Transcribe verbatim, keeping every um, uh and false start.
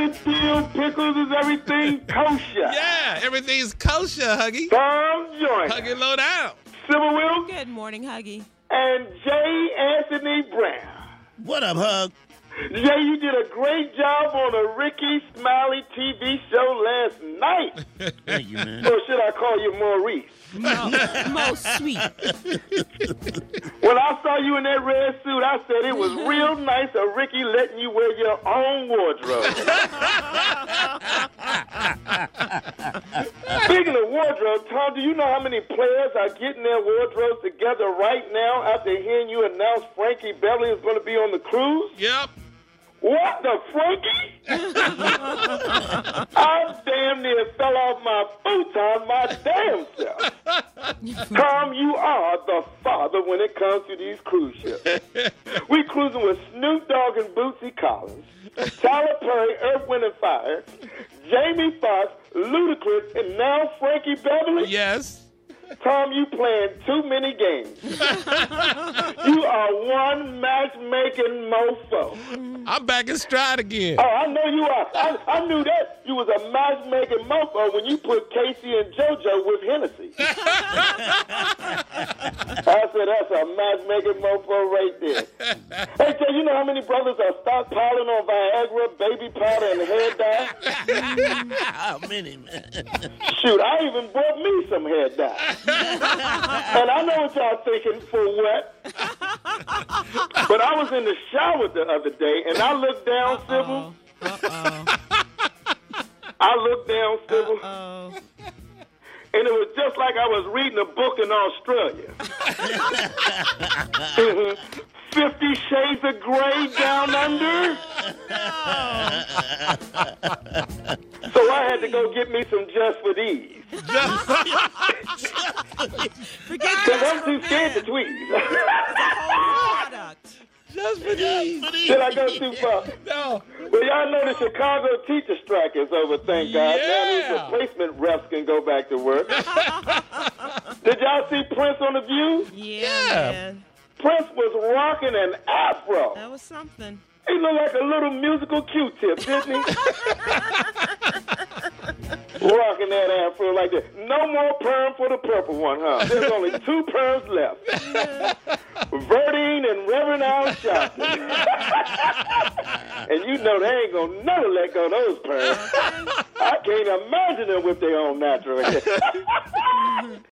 good dill pickles? Is everything kosher? Yeah, everything's kosher, Huggy. Tom Joyner. Huggy, low down. Sybil Wilkes. Good morning, Huggy. And Jay Anthony Brown. What up, Hug? Jay, you did a great job on a Ricky Smiley T V show last night. Thank you, man. Or should I call you Maurice? Mo, Mo sweet. When I saw you in that red suit, I said it was real nice of Ricky letting you wear your own wardrobe. Speaking of wardrobe, Tom, do you know how many players are getting their wardrobes together right now after hearing you announce Frankie Beverly is going to be on the cruise? Yep. What the Frankie? I damn near fell off my futon my damn self. Tom, you are the father when it comes to these cruise ships. We cruising with Snoop Dogg and Bootsy Collins, Tyler Perry, Earth, Wind and Fire, Jamie Foxx, Ludacris, and now Frankie Beverly? Yes. Tom, you playing too many games. You are one matchmaking mofo. I'm back in stride again. Oh, I know you are. I, I knew that you was a matchmaking mofo when you put Casey and JoJo with Hennessy. I said that's a matchmaking mofo right there. Hey, Jay, you know how many brothers are stockpiling on Viagra, baby powder, and hair dye? How many, man? Shoot, I even bought me some hair dye. And I know what y'all thinking, for what? But I was in the shower the other day, and I looked down, Sybil. Uh-oh. I looked down, Sybil. Uh-oh. And it was just like I was reading a book in Australia. Mhm. Fifty Shades of Grey down under. So I had to go get me some Just for These. Forget Because I'm too scared to tweet. product. Just for these. Did I go too far? No. Well, y'all know the Chicago teacher strike is over, thank God. Now Yeah. these replacement refs can go back to work. Did y'all see Prince on The View? Yeah, Yeah. man. Prince was rocking an afro. That was something. He looked like a little musical Q-tip, didn't he? Rocking that afro like that. No more perm for the purple one, huh? There's only two perms left. Verdine and Reverend Al Sharpton. And you know they ain't gonna never let go of those perms. I can't imagine them with their own natural hair.